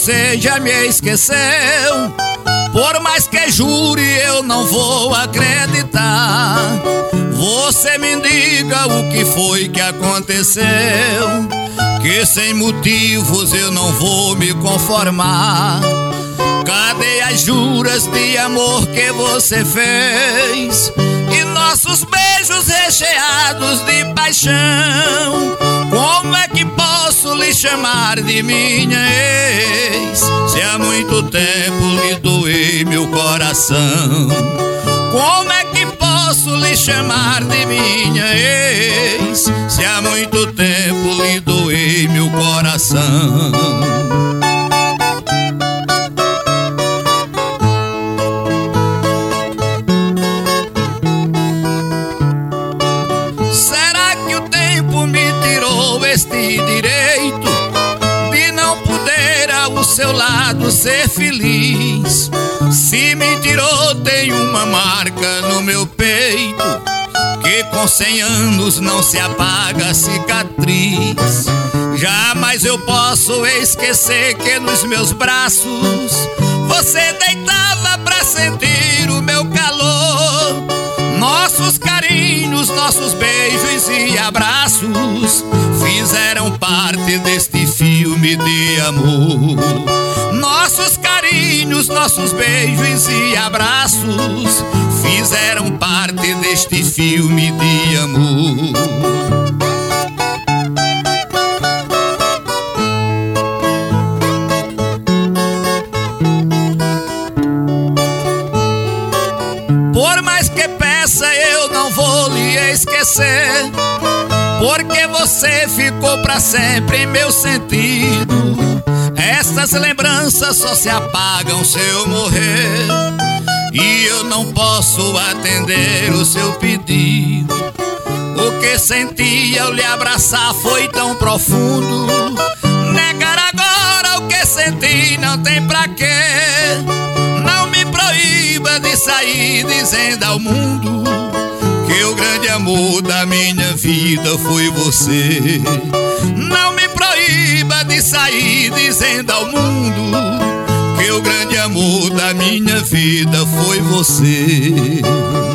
você já me esqueceu. Por mais que jure, eu não vou acreditar. Você me diga o que foi que aconteceu, que sem motivos eu não vou me conformar. Cadê as juras de amor que você fez e nossos beijos recheados de paixão? Como é que posso lhe chamar de minha ex, se há muito tempo lhe doei meu coração? Como é que posso lhe chamar de minha ex, se há muito tempo lhe doei meu coração? Será que o tempo me tirou este direito de não poder ao seu lado ser feliz? Se me tirou, tem uma marca no meu peito que com 100 anos não se apaga a cicatriz. Jamais eu posso esquecer que nos meus braços você deitava pra sentir o meu calor. Nossos carinhos, nossos beijos e abraços fizeram parte deste filme de amor. Nossos carinhos, nossos beijos e abraços fizeram parte deste filme de amor. Por mais que peça, eu não vou lhe esquecer, porque você ficou pra sempre em meu sentido. Essas lembranças só se apagam se eu morrer, e eu não posso atender o seu pedido. O que senti ao lhe abraçar foi tão profundo. Negar agora o que senti não tem pra quê. Não me proíba de sair dizendo ao mundo que o grande amor da minha vida foi você. Não me proíba de sair dizendo ao mundo que o grande amor da minha vida foi você.